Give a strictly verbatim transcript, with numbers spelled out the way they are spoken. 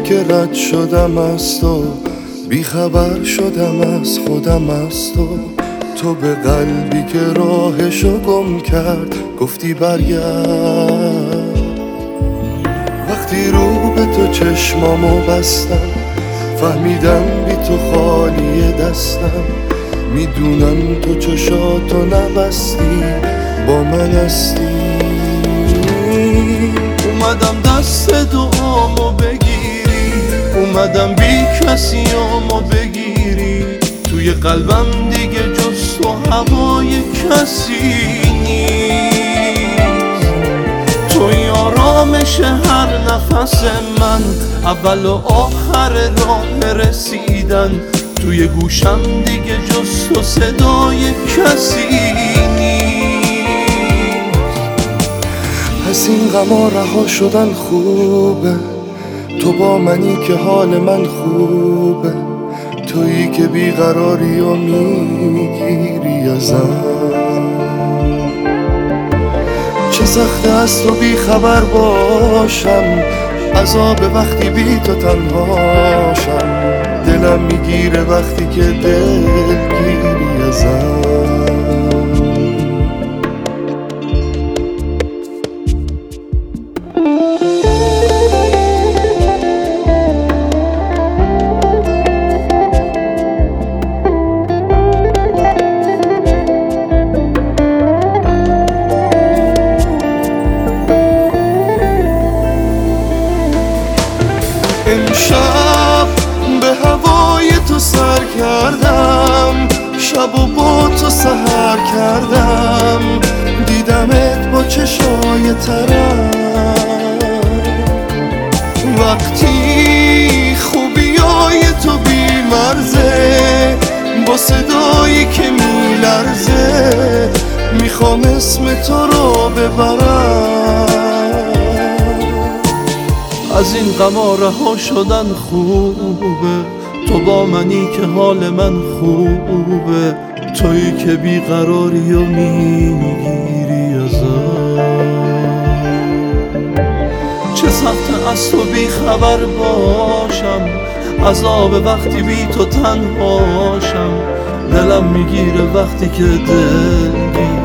که رد شدم از تو، بی خبر شدم از خودم از تو. تو به قلبی که راهشو گم کرد گفتی برگرد. وقتی رو به تو چشمامو بستم فهمیدم بی تو خالی دستم. میدونم تو چشاتو نبستی با من هستی. اومدم دست دعامو بگیری، اومدم بی کسی آمو بگیری. توی قلبم دیگه جز تو هوای کسی نیست. توی آرامش هر نفس من، اول و آخر راه رسیدن. توی گوشم دیگه جز تو صدای کسی نیست. پس این غما رها شدن خوبه، تو با منی که حال من خوبه. تویی که بیقراری و میگیری ازم. چه سخته از تو بی خبر باشم، عذاب وقتی بی تو تنهاشم. دلم میگیره وقتی که دلگیری ازم. امشب به هوای تو سر کردم، شب و با تو سحر کردم. دیدمت با چشای ترم، وقتی خوبیای تو بی مرزه، با صدایی که می لرزه. میخوام اسم تو رو ببرم. از این غما رها شدن خوبه، تو با منی که حال من خوبه. تویی که بیقراری و میگیری ازم. چه سخته از تو بی خبر باشم، عذاب وقتی بی تو تنهاشم. دلم میگیره وقتی که دلگیری